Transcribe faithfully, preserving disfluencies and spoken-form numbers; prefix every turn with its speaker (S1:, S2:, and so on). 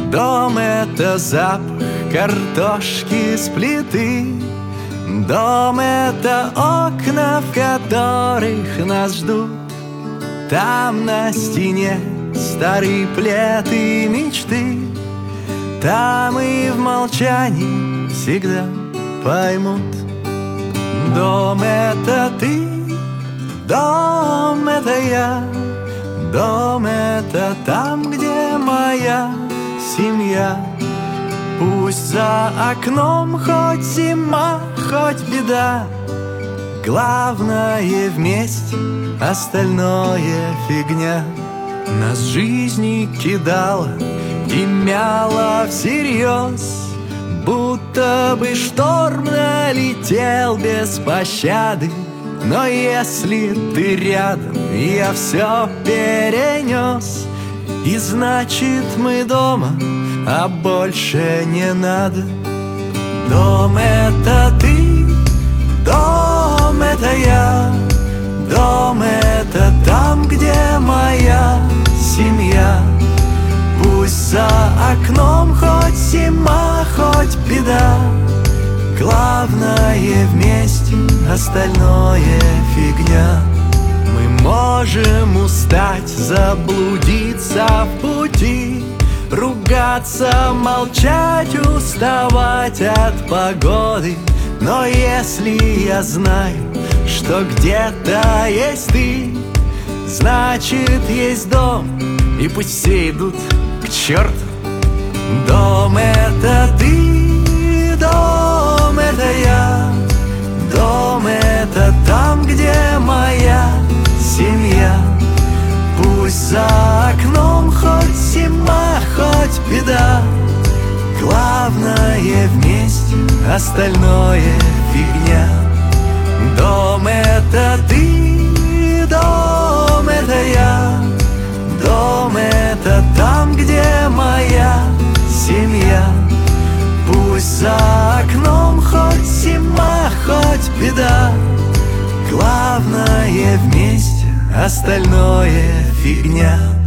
S1: Дом — это запах картошки с плиты. Дом — это окна, в которых нас ждут. Там на стене старый плед и мечты. Там и в молчании всегда поймут. Дом — это ты, дом — это я. Дом — это там, где моя семья. Пусть за окном хоть зима, хоть беда, главное вместе, остальное фигня. Нас жизни кидала и мяла всерьез, будто бы шторм налетел без пощады. Но если ты рядом, я все перенес, и значит мы дома, а больше не надо. Дом — это ты, дом — это я. Дом — это там, где моя семья. Пусть за окном хоть зима, хоть беда, главное вместе, остальное фигня. Мы можем устать, заблудиться в пути, ругаться, молчать, уставать от погоды. Но если я знаю, что где-то есть ты, значит есть дом, и пусть все идут к черту. Дом — это ты, дом — это я. Дом — это там, где моя семья. Пусть за окном хоть зима, хоть беда, главное вместе, остальное фигня. Дом — это ты, дом — это я. Дом — это там, где моя семья. Пусть за окном хоть зима, хоть беда, главное вместе, остальное фигня.